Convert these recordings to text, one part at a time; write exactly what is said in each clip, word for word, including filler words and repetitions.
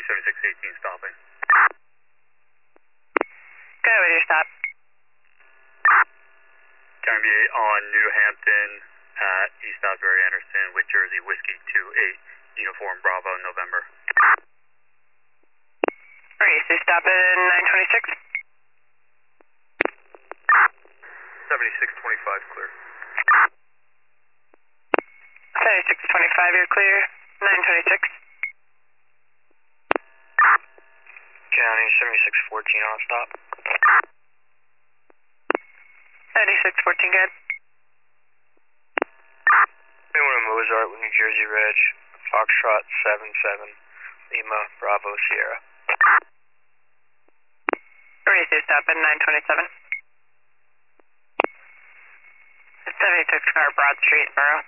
seventy-six eighteen stopping. Go with your stop. County B eight on New Hampton at East Osbury Anderson with Jersey Whiskey two eight, Uniform Bravo, November. Alright, so stop at nine twenty-six. seventy-six twenty-five clear. seventy-six twenty-five, you're clear. nine twenty-six. County seventy-six fourteen on stop. seventy-six fourteen, good. Anyone in Mozart with New Jersey Reg, Foxtrot seven seven, Lima, Bravo, Sierra. Alright, so stop at nine twenty-seven. seventy-six car, Broad Street, Borough.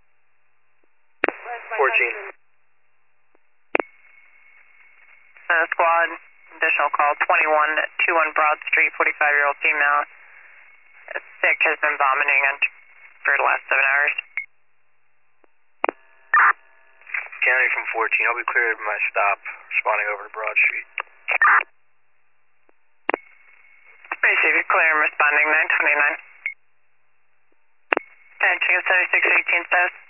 fourteen. Uh, squad, additional call, twenty-one twenty-one Broad Street, forty-five-year-old female. Uh, Sick, has been vomiting and for the last seven hours. County from fourteen, I'll be cleared my stop, responding over to Broad Street. Pretty safe, you're clear, I'm responding nine twenty-nine. Okay, chicken seventy-six eighteen status.